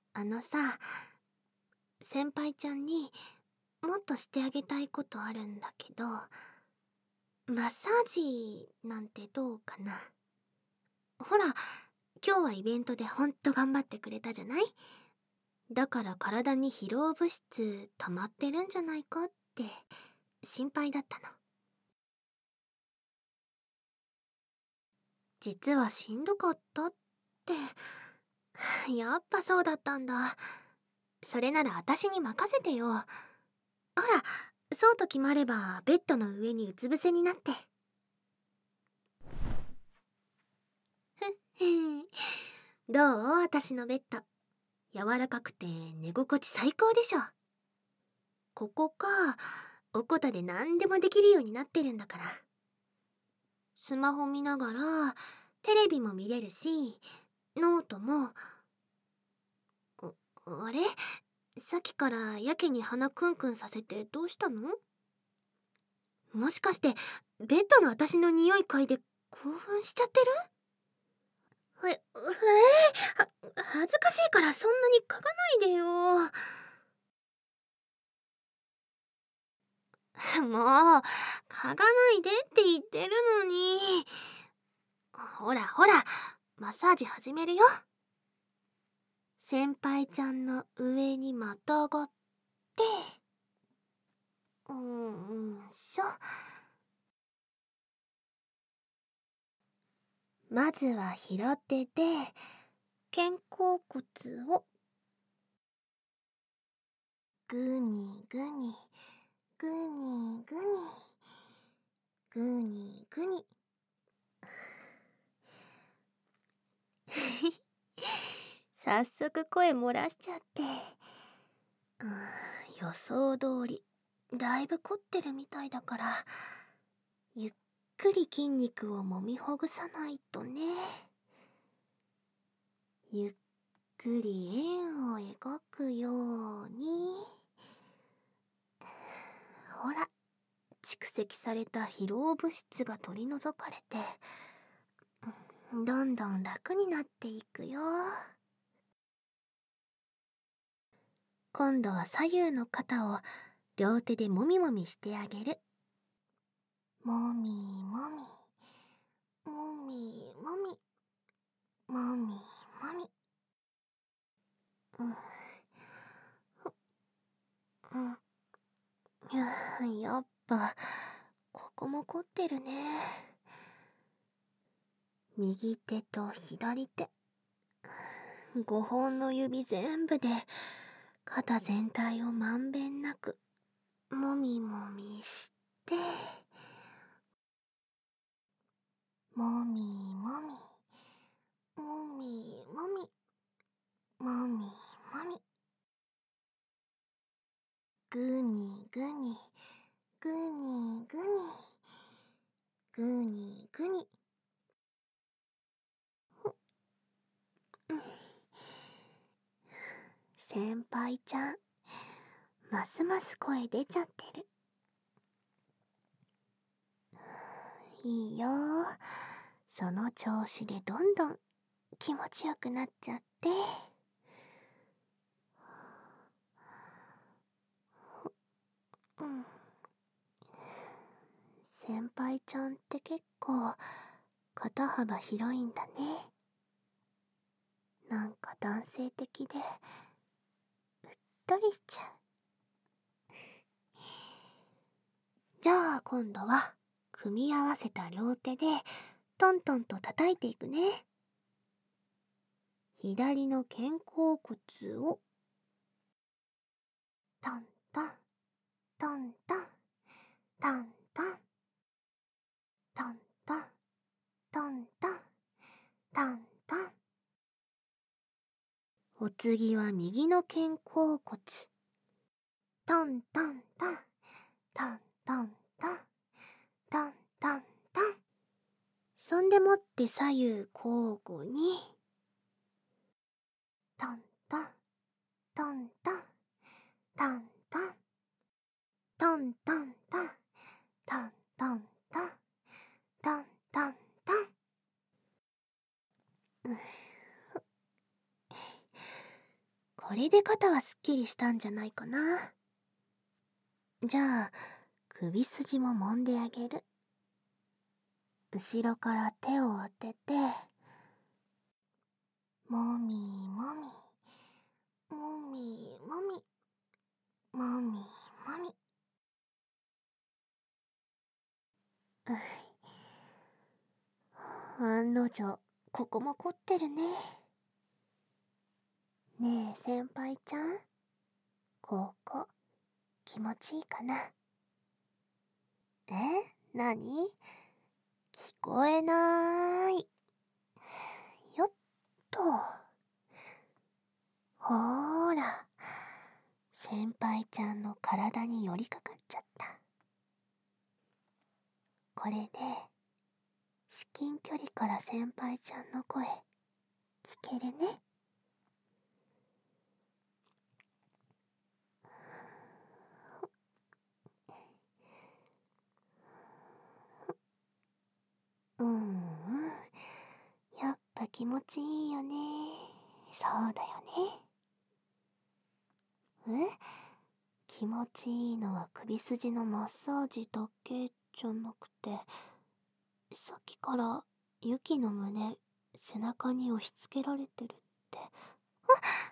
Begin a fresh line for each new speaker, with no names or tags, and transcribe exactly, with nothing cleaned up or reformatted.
あのさ、先輩ちゃんにもっとしてあげたいことあるんだけど、マッサージなんてどうかな。ほら、今日はイベントでほんと頑張ってくれたじゃない？だから体に疲労物質溜まってるんじゃないかって心配だったの。実はしんどかったって。やっぱそうだったんだ。それなら私に任せてよ。ほら、そうと決まればベッドの上にうつ伏せになって。どう？私のベッド。柔らかくて寝心地最高でしょ。ここか、おこたで何でもできるようになってるんだから。スマホ見ながら、テレビも見れるし、ノートも。あ、あれ？さっきからやけに鼻クンクンさせてどうしたの？もしかして、ベッドの私の匂い嗅いで興奮しちゃってる？え、えー、は、恥ずかしいからそんなに嗅がないでよ。もう、嗅がないでって言ってるのに。ほらほら、マッサージ始めるよ。先輩ちゃんの上にまたがって、うーんしょ。まずは平手で肩甲骨をグニグニグニグニグニグニ。早速声漏らしちゃって、うん、予想通りだいぶ凝ってるみたいだから、ゆっくり筋肉を揉みほぐさないとね。ゆっくり円を描くように。ほら、蓄積された疲労物質が取り除かれて、どんどん楽になっていくよ。今度は左右の肩を両手でもみもみしてあげる。もみもみ、もみもみ、もみもみ。うん、うん、やっぱここも凝ってるね。右手と左手、ごほんの指全部で肩全体をまんべんなくもみもみして、もみもみ、もみもみ、もみもみ、ぐにぐに、ぐにぐに、ぐにぐに。先輩ちゃん、ますます声出ちゃってる。いいよ、その調子でどんどん気持ちよくなっちゃって。うん、先輩ちゃんって結構肩幅広いんだね。なんか男性的でうっとりしちゃう。じゃあ今度は組み合わせた両手でトントンと叩いていくね。左の肩甲骨をトントントントントントントントントントントントン。お次は右の肩甲骨、トントントントントントントントントン。そんでもって左右交互にトントントントントントントントントントントントントントントン。 これで肩はすっきりしたんじゃないかな。じゃあ、首筋も揉んであげる。後ろから手を当てて、もみもみ、もみもみ、もみもみ。うい。案の定、ここも凝ってるね。ねえ、先輩ちゃん。ここ、気持ちいいかな？え？なに？聞こえなーい。よっと。ほーら、先輩ちゃんの体に寄りかかっちゃった。これで、至近距離から先輩ちゃんの声、聞けるね。うんうん。やっぱ気持ちいいよね。そうだよね。え？気持ちいいのは首筋のマッサージだけじゃなくて、さっきからユキの胸、背中に押し付けられてるって。あ、